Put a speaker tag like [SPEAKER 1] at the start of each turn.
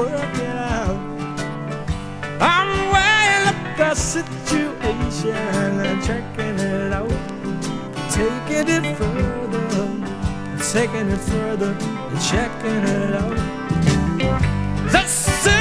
[SPEAKER 1] work it out. I'm weighing up the situation and checking it out, taking it further, taking it further, and checking it out. The